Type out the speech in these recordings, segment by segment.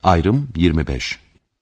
Ayrım 25.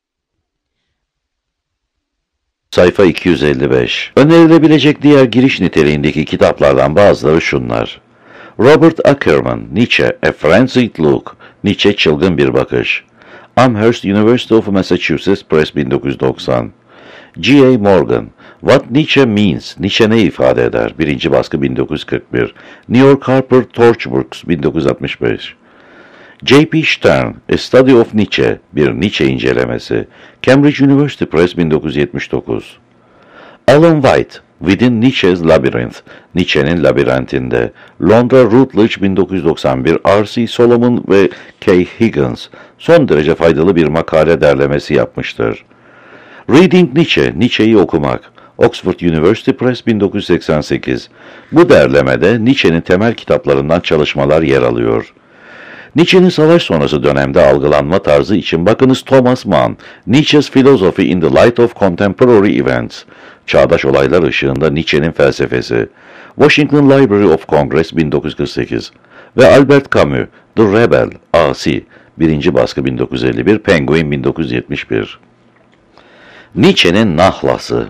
Sayfa 255. Önerilebilecek diğer giriş niteliğindeki kitaplardan bazıları şunlar. Robert Ackerman, Nietzsche, A Frenzied Look, Nietzsche Çılgın Bir Bakış. Amherst University of Massachusetts Press 1990. G.A. Morgan, What Nietzsche Means, Nietzsche ne ifade eder? 1. baskı 1941. New York Harper Torchworks 1965. J.P. Stern, A Study of Nietzsche, bir Nietzsche incelemesi. Cambridge University Press 1979. Alan White, Within Nietzsche's Labyrinth, Nietzsche'nin labirentinde. Londra Routledge 1991, R.C. Solomon ve K. Higgins, son derece faydalı bir makale derlemesi yapmıştır. Reading Nietzsche, Nietzsche'yi okumak. Oxford University Press 1988. Bu derlemede Nietzsche'nin temel kitaplarından çalışmalar yer alıyor. Nietzsche'nin savaş sonrası dönemde algılanma tarzı için bakınız Thomas Mann, Nietzsche's Philosophy in the Light of Contemporary Events, Çağdaş Olaylar Işığında Nietzsche'nin Felsefesi, Washington Library of Congress 1948 ve Albert Camus, The Rebel, Asi, 1. baskı 1951, Penguin 1971. Nietzsche'nin Nahlası.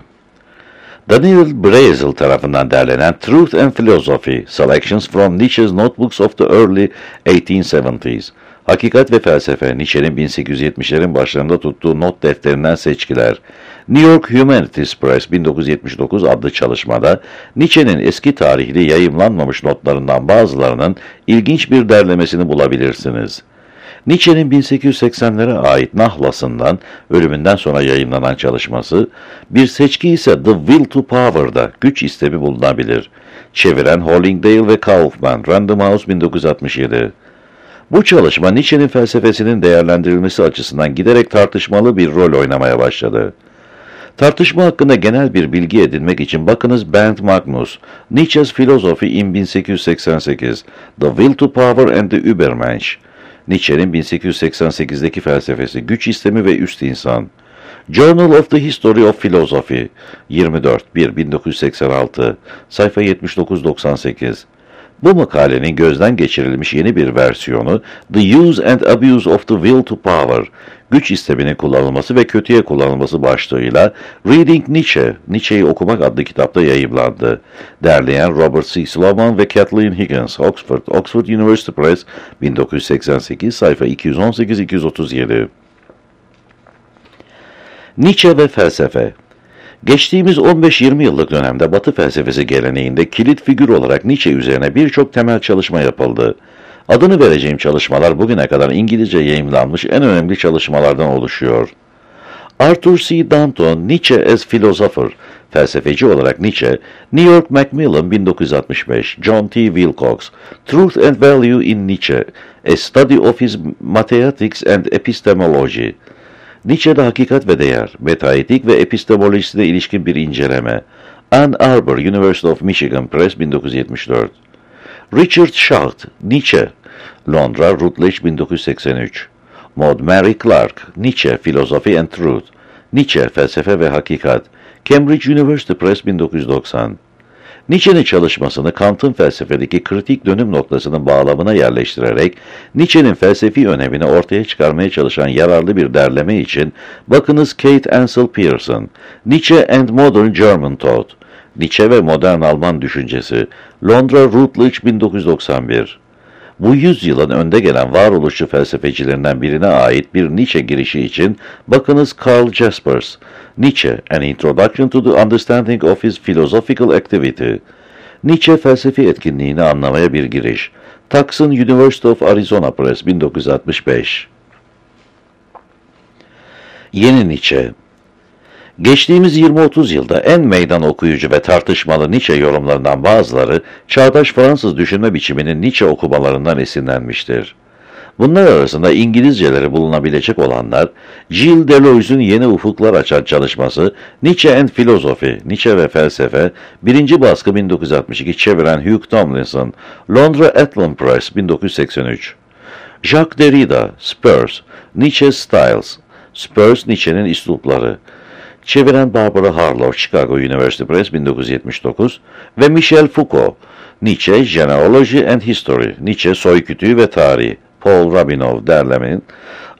Daniel Brazel tarafından derlenen Truth and Philosophy, Selections from Nietzsche's Notebooks of the Early 1870s, Hakikat ve Felsefe, Nietzsche'nin 1870'lerin başlarında tuttuğu not defterinden seçkiler, New York Humanities Press 1979 adlı çalışmada, Nietzsche'nin eski tarihli yayımlanmamış notlarından bazılarının ilginç bir derlemesini bulabilirsiniz. Nietzsche'nin 1880'lere ait Nahlas'ından ölümünden sonra yayınlanan çalışması, bir seçki ise The Will to Power'da güç istemi bulunabilir. Çeviren Hollingdale ve Kaufman, Random House 1967. Bu çalışma Nietzsche'nin felsefesinin değerlendirilmesi açısından giderek tartışmalı bir rol oynamaya başladı. Tartışma hakkında genel bir bilgi edinmek için bakınız Bernd Magnus, Nietzsche's Philosophy in 1888, The Will to Power and the Übermensch. Nietzsche'nin 1888'deki felsefesi, güç istemi ve üst insan. Journal of the History of Philosophy, 1986, sayfa 79-98. Bu makalenin gözden geçirilmiş yeni bir versiyonu, The Use and Abuse of the Will to Power, güç isteminin kullanılması ve kötüye kullanılması başlığıyla Reading Nietzsche, Nietzsche'yi okumak adlı kitapta yayımlandı. Derleyen Robert C. Sloman ve Kathleen Higgins, Oxford University Press, 1988, sayfa 218-237. Nietzsche ve felsefe. Geçtiğimiz 15-20 yıllık dönemde Batı felsefesi geleneğinde kilit figür olarak Nietzsche üzerine birçok temel çalışma yapıldı. Adını vereceğim çalışmalar bugüne kadar İngilizce yayımlanmış en önemli çalışmalardan oluşuyor. Arthur C. Danto, Nietzsche as Philosopher, felsefeci olarak Nietzsche, New York Macmillan 1965, John T. Wilcox, Truth and Value in Nietzsche, A Study of His Mathematics and Epistemology, Nietzsche'de hakikat ve değer, metaetik ve epistemolojisine ilişkin bir inceleme. Ann Arbor, University of Michigan Press 1974. Richard Schacht, Nietzsche, Londra, Routledge 1983. Maud Mary Clark, Nietzsche, Philosophy and Truth, Nietzsche, Felsefe ve Hakikat, Cambridge University Press 1990. Nietzsche'nin çalışmasını Kant'ın felsefedeki kritik dönüm noktasının bağlamına yerleştirerek Nietzsche'nin felsefi önemini ortaya çıkarmaya çalışan yararlı bir derleme için bakınız Kate Ansel Pearson, Nietzsche and Modern German Thought, Nietzsche ve Modern Alman Düşüncesi, Londra Routledge 1991. Bu yüzyılın önde gelen varoluşçu felsefecilerinden birine ait bir Nietzsche girişi için bakınız Karl Jaspers, Nietzsche, An Introduction to the Understanding of His Philosophical Activity. Nietzsche felsefi etkinliğini anlamaya bir giriş. Tucson University of Arizona Press 1965. Yeni Nietzsche. Geçtiğimiz 20-30 yılda en meydan okuyucu ve tartışmalı Nietzsche yorumlarından bazıları, çağdaş Fransız düşünme biçiminin Nietzsche okumalarından esinlenmiştir. Bunlar arasında İngilizceleri bulunabilecek olanlar, Gilles Deleuze'ün Yeni Ufuklar Açan çalışması, Nietzsche and Philosophy, Nietzsche ve Felsefe, 1. baskı 1962, çeviren Hugh Tomlinson, Londra Atlan Press 1983. Jacques Derrida, Spurs, Nietzsche's Styles, Spurs, Nietzsche'nin üslupları, çeviren Barbara Harlow, Chicago University Press 1979 ve Michel Foucault, Nietzsche, Genealogy and History, Nietzsche, Soykütüğü ve Tarih, Paul Rabinow derlemenin,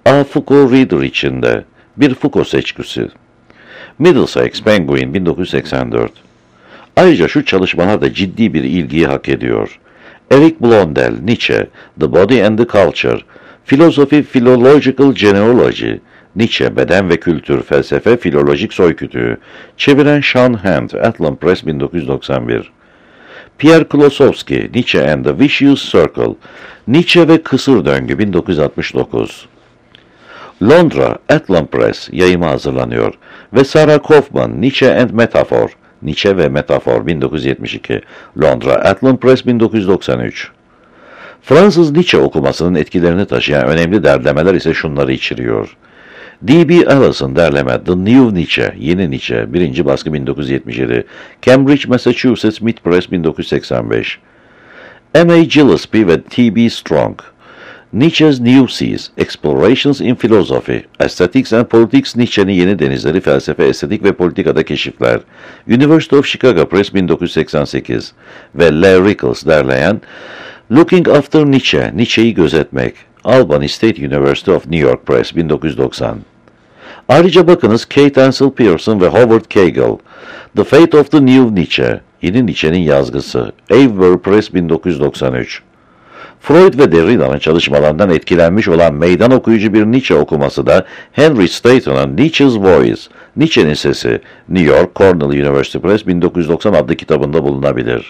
A. Foucault Reader içinde bir Foucault seçkisi. Middlesex Penguin 1984. Ayrıca şu çalışmalar da ciddi bir ilgiyi hak ediyor. Eric Blondel, Nietzsche, The Body and the Culture, Philosophy, Philological Genealogy, Nietzsche, Beden ve Kültür, Felsefe, Filolojik Soykütüğü, çeviren Sean Hand, Atlan Press 1991. Pierre Klosowski, Nietzsche and the Vicious Circle, Nietzsche ve Kısır Döngü 1969. Londra, Atlan Press, yayıma hazırlanıyor ve Sarah Kaufman, Nietzsche and Metaphor, Nietzsche ve Metafor 1972, Londra, Atlan Press 1993. Fransız Nietzsche okumasının etkilerini taşıyan önemli derlemeler ise şunları içeriyor. D.B. Allison derleme The New Nietzsche, Yeni Nietzsche, 1. baskı 1977, Cambridge, Massachusetts, Mid Press 1985. M.A. Gillespie ve T.B. Strong, Nietzsche's New Seas, Explorations in Philosophy, Aesthetics and Politics, Nietzsche'nin Yeni Denizleri, Felsefe, Estetik ve Politikada Keşifler, University of Chicago Press 1988 ve Leigh Rickles derleyen Looking After Nietzsche, Nietzsche'yi Gözetmek, Albany State University of New York Press 1990. Ayrıca bakınız Kate Ansel Pearson ve Howard Kegel, The Fate of the New Nietzsche, Yeni Nietzsche'nin Yazgısı, Avebury Press 1993. Freud ve Derrida'nın çalışmalarından etkilenmiş olan meydan okuyucu bir Nietzsche okuması da Henry Staton'un Nietzsche's Voice, Nietzsche'nin Sesi, New York Cornell University Press 1990 adlı kitabında bulunabilir.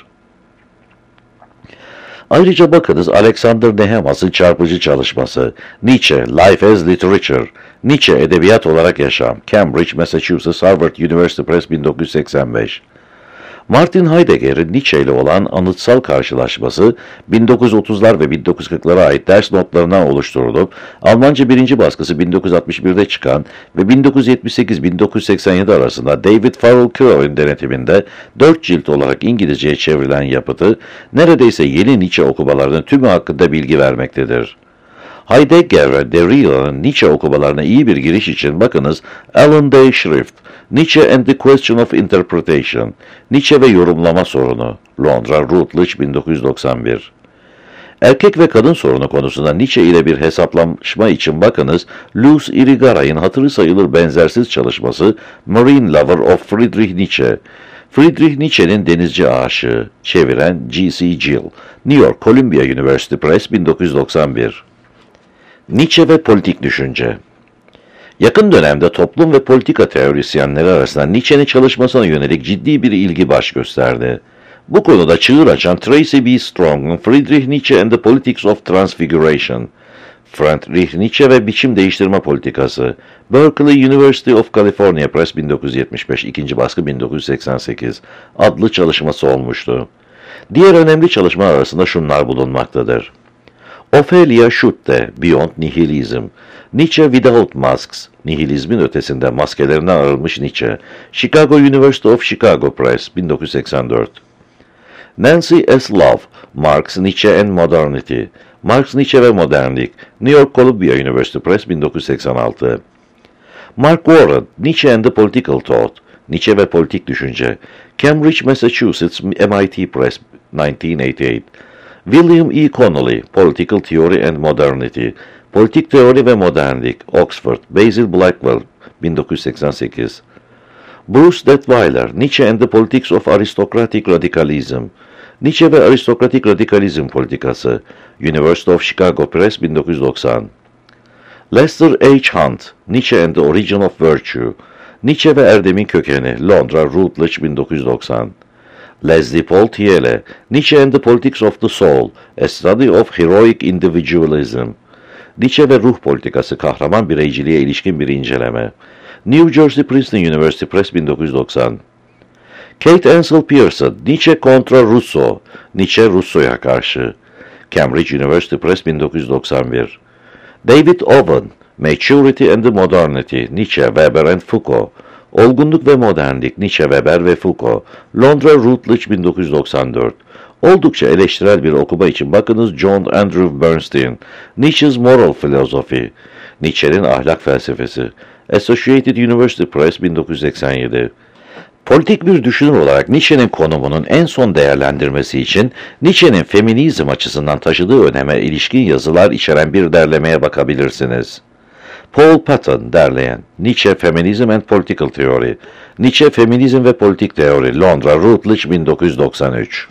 Ayrıca bakınız Alexander Nehamas'ın çarpıcı çalışması Nietzsche, Life as Literature, Nietzsche Edebiyat Olarak Yaşam, Cambridge, Massachusetts, Harvard University Press 1985. Martin Heidegger'in Nietzsche ile olan anıtsal karşılaşması 1930'lar ve 1940'lara ait ders notlarından oluşturulup Almanca 1. baskısı 1961'de çıkan ve 1978-1987 arasında David Farrell Crow'un denetiminde 4 cilt olarak İngilizceye çevrilen yapıtı neredeyse yeni Nietzsche okumalarının tümü hakkında bilgi vermektedir. Heidegger ve Derrida'nın Nietzsche okumalarına iyi bir giriş için bakınız Alan Day Shrift, Nietzsche and the Question of Interpretation, Nietzsche ve Yorumlama Sorunu, Londra, Routledge 1991. Erkek ve kadın sorunu konusunda Nietzsche ile bir hesaplaşma için bakınız Luz Irigaray'ın hatırı sayılır benzersiz çalışması Marine Lover of Friedrich Nietzsche, Friedrich Nietzsche'nin Denizci Aşığı, çeviren G.C. Gill, New York Columbia University Press 1991. Nietzsche ve politik düşünce. Yakın dönemde toplum ve politika teorisyenleri arasında Nietzsche'nin çalışmasına yönelik ciddi bir ilgi baş gösterdi. Bu konuda çığır açan Tracy B. Strong'un Friedrich Nietzsche and the Politics of Transfiguration, Friedrich Nietzsche ve Biçim Değiştirme Politikası, Berkeley University of California Press 1975, 2. baskı 1988 adlı çalışması olmuştu. Diğer önemli çalışmalar arasında şunlar bulunmaktadır. Ophelia Schutte, Beyond Nihilism, Nietzsche Without Masks, Nihilizmin Ötesinde Maskelerinden Arınmış Nietzsche, Chicago University of Chicago Press, 1984. Nancy S. Love, Marx, Nietzsche and Modernity, Marx, Nietzsche ve Modernlik, New York Columbia University Press, 1986. Mark Warren, Nietzsche and the Political Thought, Nietzsche ve Politik Düşünce, Cambridge, Massachusetts, MIT Press, 1988. William E. Connolly, Political Theory and Modernity, Politik Teori ve Modernlik, Oxford, Basil Blackwell, 1988. Bruce Detweiler, Nietzsche and the Politics of Aristocratic Radicalism, Nietzsche ve Aristokratik Radikalizm Politikası, University of Chicago Press, 1990. Lester H. Hunt, Nietzsche and the Origin of Virtue, Nietzsche ve Erdemin Kökeni, Londra, Routledge, 1990. Leslie Paul Thiele, Nietzsche and the Politics of the Soul, A Study of Heroic Individualism, Nietzsche ve Ruh Politikası, Kahraman Bireyciliğe ilişkin bir inceleme, New Jersey Princeton University Press, 1990. Kate Ansel Pearson, Nietzsche kontra Rousseau, Nietzsche Rousseau'ya karşı, Cambridge University Press, 1991. David Owen, Maturity and the Modernity, Nietzsche, Weber and Foucault, Olgunluk ve Modernlik, Nietzsche, Weber ve Foucault, Londra, Routledge, 1994. Oldukça eleştirel bir okuma için bakınız John Andrew Bernstein, Nietzsche's Moral Philosophy, Nietzsche'nin Ahlak Felsefesi, Associated University Press, 1987. Politik bir düşünür olarak Nietzsche'nin konumunun en son değerlendirmesi için Nietzsche'nin feminizm açısından taşıdığı öneme ilişkin yazılar içeren bir derlemeye bakabilirsiniz. Paul Patton derleyen Nietzsche, Feminism and Political Theory. Nietzsche, Feminizm ve Politik Teori. Londra, Routledge 1993.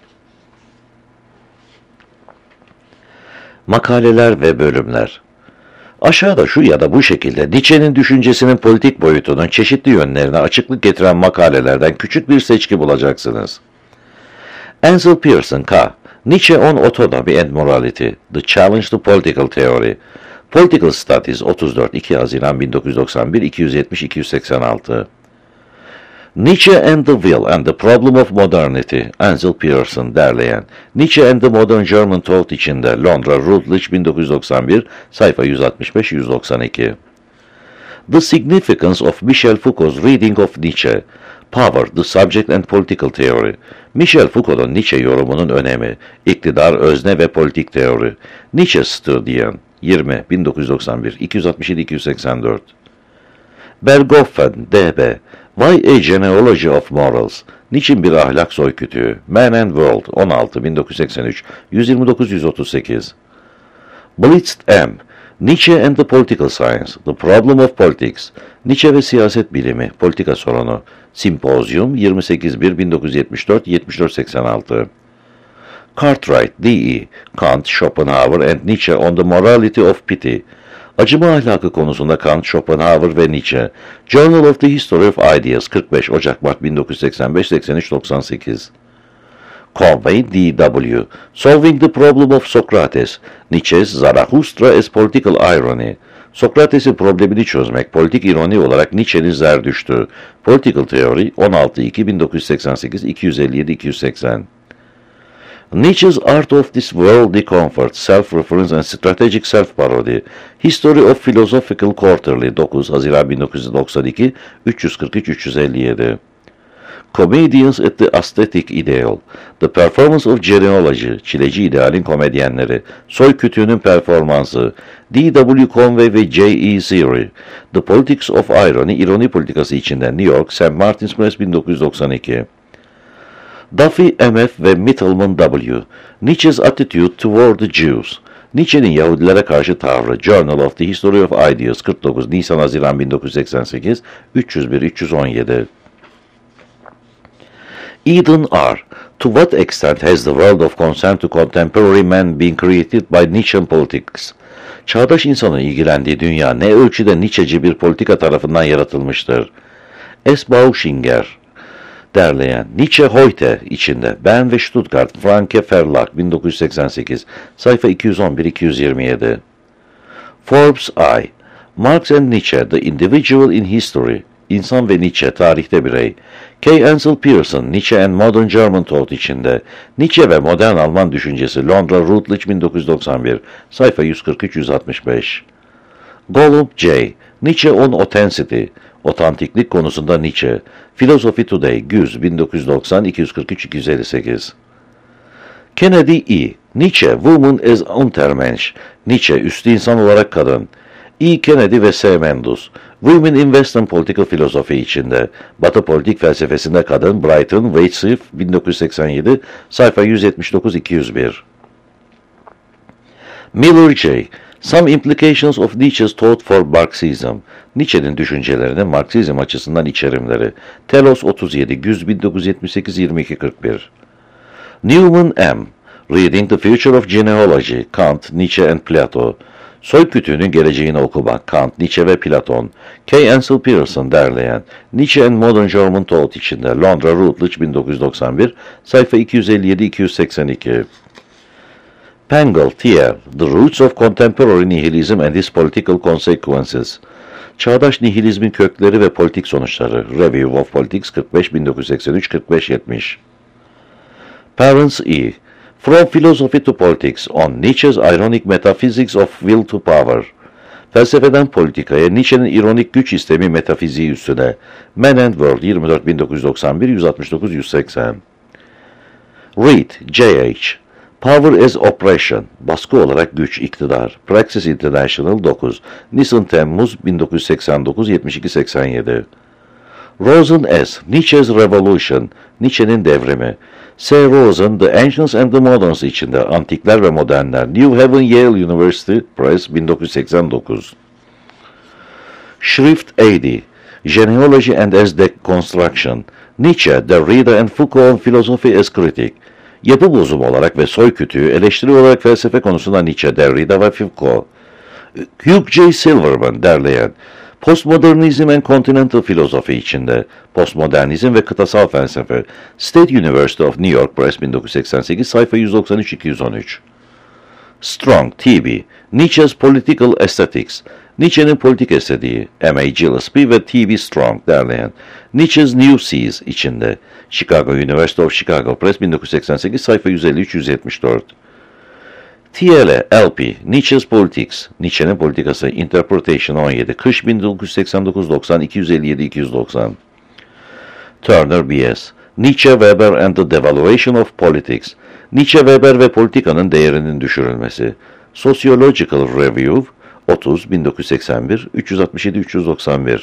Makaleler ve bölümler. Aşağıda şu ya da bu şekilde Nietzsche'nin düşüncesinin politik boyutunun çeşitli yönlerine açıklık getiren makalelerden küçük bir seçki bulacaksınız. Ansel Pearson K. Nietzsche on Autonomy and Morality. The Challenge to Political Theory. Political Studies 34 2 Haziran 1991 270-286. Nietzsche and the Will and the Problem of Modernity. Ansel Pearson derleyen Nietzsche and the Modern German Thought içinde Londra, Routledge 1991 sayfa 165-192. The Significance of Michel Foucault's Reading of Nietzsche. Power, the Subject and Political Theory. Michel Foucault'un Nietzsche yorumunun önemi. İktidar, özne ve politik teori. Nietzsche Studian 20 1991 267-284. Berghofen D.B. Why a Genealogy of Morals? Niçin bir ahlak soykütüğü? Man and World 16 1983 129-138. Blitz M. Nietzsche and the Political Science. The Problem of Politics. Nietzsche ve siyaset bilimi. Politika sorunu. Simpozyum 28-1 1974 74-86. Cartwright D.E. Kant, Schopenhauer and Nietzsche on the Morality of Pity. Acıma ahlakı konusunda Kant, Schopenhauer ve Nietzsche. Journal of the History of Ideas 45 Ocak-Mart 1985 83-98. Conway D.W. Solving the Problem of Socrates. Nietzsche's Zarathustra as Political Irony. Sokrates'in problemini çözmek politik ironi olarak Nietzsche'nin Zerdüştü. Political Theory 16-2 1988 257-280. Nietzsche's Art of this Worldly Comfort, Self-Reference and Strategic Self-Parody. History of Philosophical Quarterly 9 Haziran 1992 343-357. Comedians at the Aesthetic Ideal. The Performance of Genealogy. Çileci idealin komedyenleri. Soy kütüğünün performansı. D.W. Conway ve J.E. Seary. The Politics of Irony. İroni politikası içinde New York, St. Martin's Press 1992. Duffy M.F. ve Mittelman W. Nietzsche's Attitude Toward the Jews. Nietzsche'nin Yahudilere karşı tavrı. Journal of the History of Ideas 49 Nisan-Haziran 1988 301-317. Eden R. To what extent has the world of concern to contemporary men been created by Nietzschean politics? Çağdaş insanın ilgilendiği dünya ne ölçüde Nietzscheci bir politika tarafından yaratılmıştır? S. Bauschinger derleyen Nietzsche Heute içinde Ben ve Stuttgart Franke Verlag 1988 sayfa 211-227. Forbes I. Marx and Nietzsche The Individual in History. İnsan ve Nietzsche tarihte birey. K. Ansel Pearson Nietzsche and Modern German Thought içinde Nietzsche ve modern Alman düşüncesi Londra Routledge 1991 sayfa 143-165. Gollum J. Nietzsche on Authenticity. Otantiklik konusunda Nietzsche. Philosophy Today, Güz, 1990, 243-258. Kennedy E. Nietzsche, Woman as Untermensch. Nietzsche, üstü insan olarak kadın. E. Kennedy ve S. Mendus. Women in Western Political Philosophy içinde. Batı politik felsefesinde kadın, Brighton, Waitsif, 1987, sayfa 179-201. Miller J. Some Implications of Nietzsche's Thought for Marxism. Nietzsche'nin düşüncelerinin Marksizm açısından içerimleri. Telos 37, Güz 1978 2241. Newman M. Reading the Future of Genealogy. Kant, Nietzsche and Plato. Soy kütüğünün geleceğini okumak. Kant, Nietzsche ve Platon. K. Ansel Pearson derleyen Nietzsche and Modern German Thought içinde Londra Routledge 1991 sayfa 257-282. Pengel, T.R. The Roots of Contemporary Nihilism and Its Political Consequences. Çağdaş nihilizmin kökleri ve politik sonuçları. Review of Politics 45 1983 45-70. Parents E. From Philosophy to Politics on Nietzsche's Ironic Metaphysics of Will to Power. Felsefeden politikaya Nietzsche'nin ironik güç istemi metafiziği üstüne. Man and World 24 1991 169-180. Reed, J.H. Power as Oppression, baskı olarak güç, iktidar. Praxis International 9, Nisan-Temmuz 1989 72-87. Rosen S. Nietzsche's Revolution, Nietzsche'nin devrimi. S. Rosen, The Ancients and the Moderns içinde Antikler ve Modernler, New Haven Yale University Press 1989. Schrift 80, Genealogy and as Deconstruction, Nietzsche, Derrida and Foucault on Philosophy as Critic, yapı bozumu olarak ve soy kütüğü, eleştiri olarak felsefe konusunda Nietzsche, Derrida ve Foucault. Hugh J. Silverman derleyen, Postmodernizm and Continental Philosophy içinde, Postmodernizm ve Kıtasal Felsefe, State University of New York Press 1988, sayfa 193-213. Strong, T.B., Nietzsche's Political Aesthetics, Nietzsche'nin politik estetiği, M.A. Gillespie ve T.B. Strong derleyen, Nietzsche's New Seas içinde, Chicago University of Chicago Press 1988, sayfa 153-174. T.L. L.P. Nietzsche's Politics, Nietzsche'nin politikası, Interpretation 17, kış 1989-90, 257-290. Turner B.S. Nietzsche, Weber and the Devaluation of Politics, Nietzsche, Weber ve politikanın değerinin düşürülmesi, Sociological Review 30, 1981, 367-391.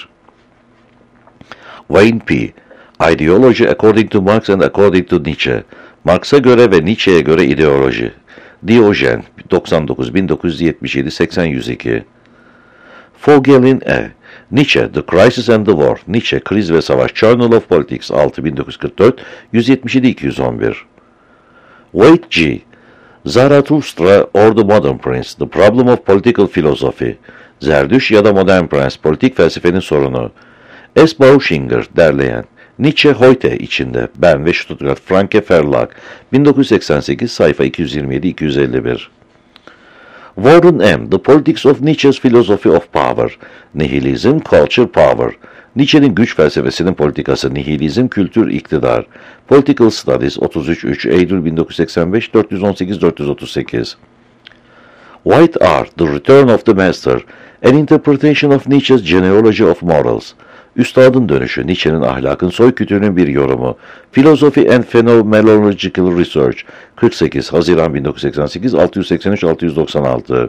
Wayne P. Ideology According to Marx and According to Nietzsche, Marx'a göre ve Nietzsche'ye göre ideoloji, Diyojen 99, 1977-80-102. Vogelin E. Nietzsche, The Crisis and the War, Nietzsche, Kriz ve Savaş, Journal of Politics 6, 1944, 177-211. Wade G. Zarathustra or the Modern Prince, The Problem of Political Philosophy, Zerdüş ya da Modern Prens, Politik Felsefenin Sorunu, S. Bauschinger derleyen, Nietzsche Heute içinde, Ben ve Stuttgart Franke Verlag, 1988, sayfa 227-251. Warren M. The Politics of Nietzsche's Philosophy of Power, Nihilism, Culture, Power, Nietzsche'nin güç felsefesinin politikası, nihilizm, kültür, iktidar, Political Studies 33-3, Eylül 1985, 418-438. White R. The Return of the Master, An Interpretation of Nietzsche's Genealogy of Morals, Üstadın Dönüşü, Nietzsche'nin ahlakın soy kütüğünün bir yorumu, Philosophy and Phenomenological Research, 48, Haziran 1988, 683-696.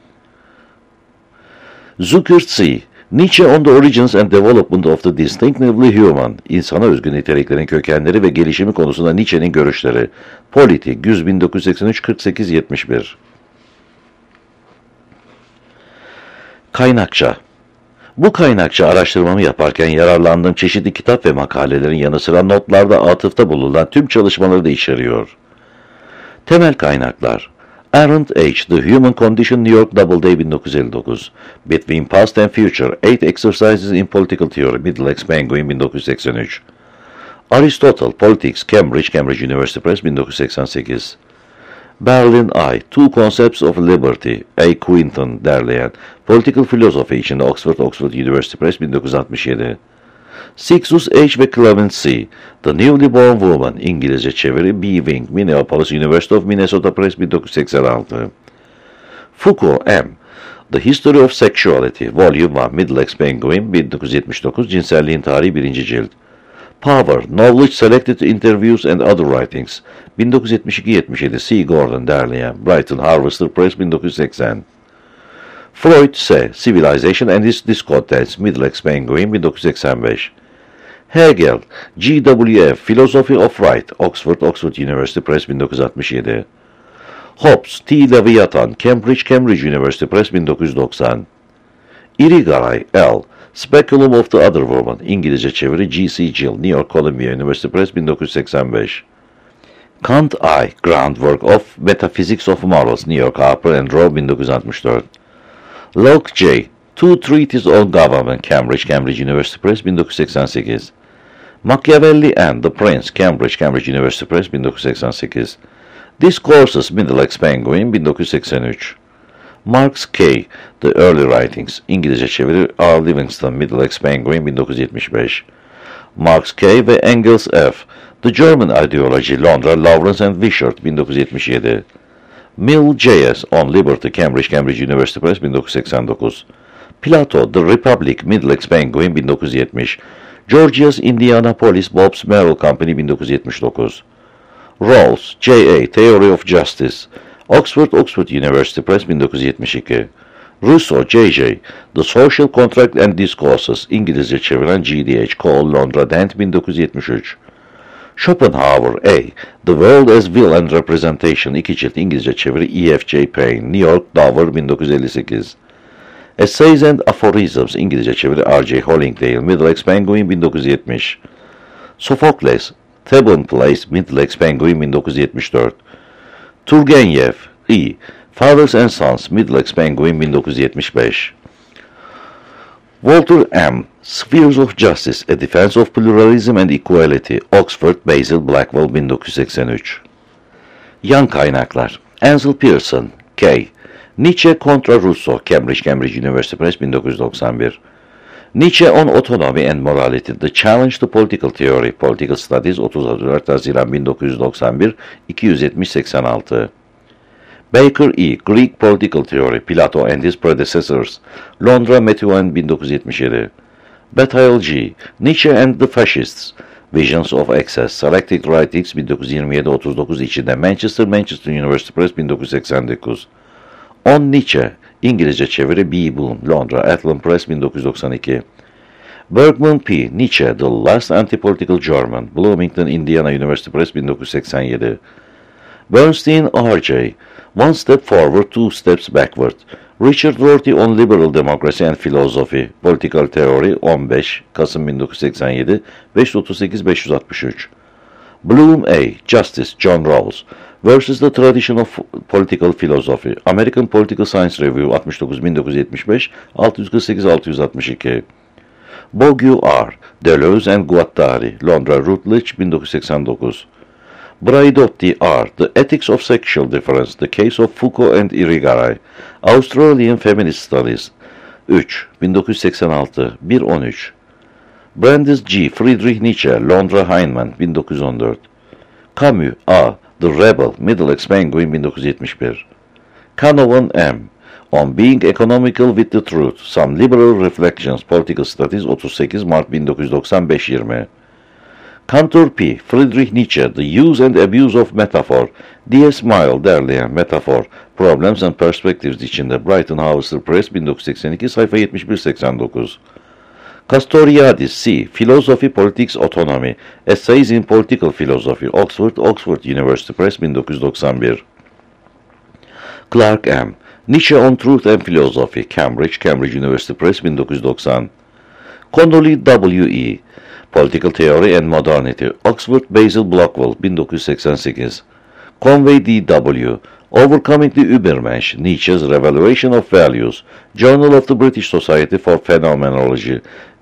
Zuckert C. Nietzsche on the Origins and Development of the Distinctively Human, İnsana özgü niteliklerin kökenleri ve gelişimi konusunda Nietzsche'nin görüşleri, Polity, Güz 1983, 48-71. Kaynakça. Bu kaynakça araştırmamı yaparken yararlandığım çeşitli kitap ve makalelerin yanı sıra notlarda atıfta bulunan tüm çalışmaları da içeriyor. Temel kaynaklar: Arendt H. The Human Condition, New York Doubleday 1959, Between Past and Future, 8 Exercises in Political Theory, Middlesex Penguin 1983, Aristotle, Politics, Cambridge University Press 1988, Berlin I. Two Concepts of Liberty, A. Quinton derleyen, Political Philosophy içinde Oxford University Press 1967. Sixus H. ve Clement C. The Newly Born Woman, İngilizce çeviri B. Wing, Minneapolis University of Minnesota Press 1986. Foucault M. The History of Sexuality, Volume 1, Middlesex Penguin 1979, Cinselliğin Tarihi 1. Cilt. Power, Knowledge Selected Interviews and Other Writings, 1972-77, C. Gordon derleyen, Brighton Harvester Press 1980. Freud S. Civilization and its Discontents, Middlesex Penguin 1985. Hegel, G.W.F. Philosophy of Right, Oxford University Press 1967. Hobbes, T. Leviathan, Cambridge University Press 1990. Irigaray, L. Speculum of the Other Woman, İngilizce çeviri G.C. Gill, New York Columbia University Press 1985. Kant I. Groundwork of Metaphysics of Morals, New York Harper and Row 1964. Locke J. Two Treatises on Government, Cambridge University Press 1988. Machiavelli and the Prince, Cambridge University Press 1988. Discourses, Middlesex Penguin 1983. Marx K. The Early Writings, İngilizce çeviri R. Livingston, Middlesex Penguin 1975. Marx K. ve Engels F. The German Ideology, Londra, Lawrence and Wishart 1977. Mill J.S. On Liberty, Cambridge University Press 1989. Plato, The Republic, Middlesex Penguin 1970. Georgia's Indianapolis Bob's Merrill Company 1979. Rawls, J.A. Theory of Justice, Oxford University Press 1972. Rousseau, J.J. The Social Contract and Discourses, İngilizce çeviren G.D.H. Cole, Londra, Dent 1973. Schopenhauer, A. The World as Will and Representation, 2 cilt İngilizce çeviri E.F.J. Payne, New York, Dover 1958. Essays and Aphorisms, İngilizce çeviri R.J. Hollingdale, Middlesex Penguin 1970. Sophocles, Theban Place, Middlesex Penguin 1974. Turgenev, E. Fathers and Sons, Middlesex Penguin 1975. Walter M. Spheres of Justice, A Defense of Pluralism and Equality, Oxford, Basil Blackwell 1983. Yan kaynaklar: Ansel Pearson, K. Nietzsche kontra Rousseau, Cambridge University Press 1991. Nietzsche on Autonomy and Morality, The Challenge to Political Theory, Political Studies, 34 Haziran 1991, 270-86. Baker E. Greek Political Theory, Plato and His Predecessors, Londra, Methuen 1977. Bataille G. Nietzsche and the Fascists, Visions of Excess, Selected Writings 1927-39 içinde, Manchester University Press 1989. On Nietzsche, İngilizce çeviri B. Bloom, Londra, Athlone Press 1992. Bergman P. Nietzsche, The Last Anti-Political German, Bloomington, Indiana University Press 1987. Bernstein R.J. One Step Forward, Two Steps Backward. Richard Rorty on Liberal Democracy and Philosophy, Political Theory, 15 Kasım 1987, 538-563. Bloom A. Justice, John Rawls versus the Tradition of Political Philosophy, American Political Science Review, 69 1975, 648-662. Bogue R. Deleuze and Guattari, Londra, Routledge, 1989. Braidotti R. The Ethics of Sexual Difference, The Case of Foucault and Irigaray, Australian Feminist Studies, 3, 1986, 1-13. Brandes G. Friedrich Nietzsche, Londra, Heinemann, 1914. Camus A. The Rebel, Middlesex Penguin, 1971. Canavan M. On Being Economical with the Truth, Some Liberal Reflections, Political Studies, 38 Mart 1995, 20. Cantor P. Friedrich Nietzsche, The Use and Abuse of Metaphor, D.S. Mile derleyen Metaphor, Problems and Perspectives içinde, Brighton Howser Press 1982, sayfa 71-89. Castoriadis C. Philosophy, Politics, Autonomy, Essays in Political Philosophy, Oxford University Press 1991. Clark M. Nietzsche on Truth and Philosophy, Cambridge University Press 1990. Connolly W. E. Political Theory and Modernity, Oxford, Basil Blackwell, 1988. Conway D. W. Overcoming the Übermensch, Nietzsche's Revaluation of Values, Journal of the British Society for Phenomenology,